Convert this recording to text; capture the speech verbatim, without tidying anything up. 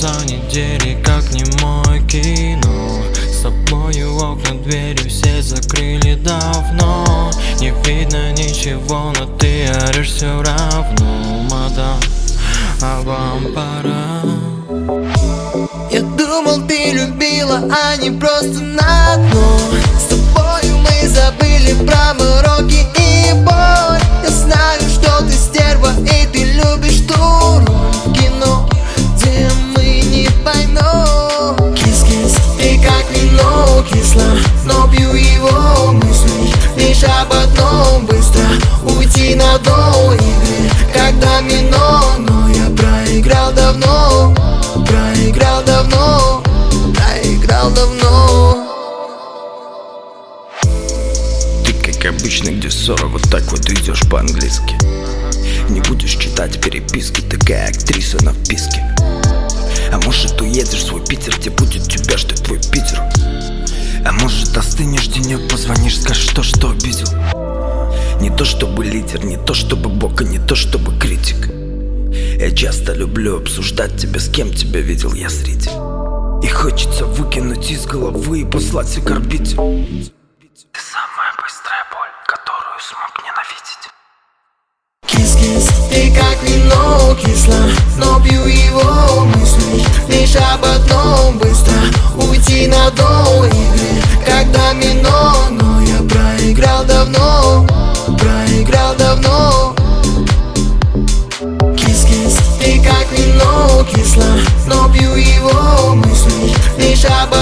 за недели, как не мой кино. С тобою окна, двери все закрыли давно. Не видно ничего, но ты орешь все равно, мадам, а вам пора. Я думал, ты любила, а не просто на дно. С тобою мы забыли про мороки и боль. Я знаю, что ты стерва и ты любишь ту роль в кино, где мы не поймем. Кис-кис, ты как вино, кисло, но пью его мысли лишь об одном: быстро уйти на дно игры, как домино. Но я проиграл давно, проиграл давно, проиграл давно. Ты как обычно, где ссора, вот так вот идешь по-английски. Не будешь читать переписки, такая актриса на вписке. А может, уедешь в свой Питер, где будет тебя ждать твой Питер. А может, остынешь денек, позвонишь, скажешь то, что обидел. Не то чтобы лидер, не то чтобы бог, и не то чтобы критик. Я часто люблю обсуждать тебя, с кем тебя видел я среди. И хочется выкинуть из головы и послать к орбите. Ты самая быстрая боль, которую смог ненавидеть. Кис-кис, ты как вино, кисло, но пью его мысли лишь об одном: быстро уйти на дно игры, как домино. Но я проиграл давно, проиграл давно. Кис-кис, ты как вино, кисло, но пью его мысли лишь об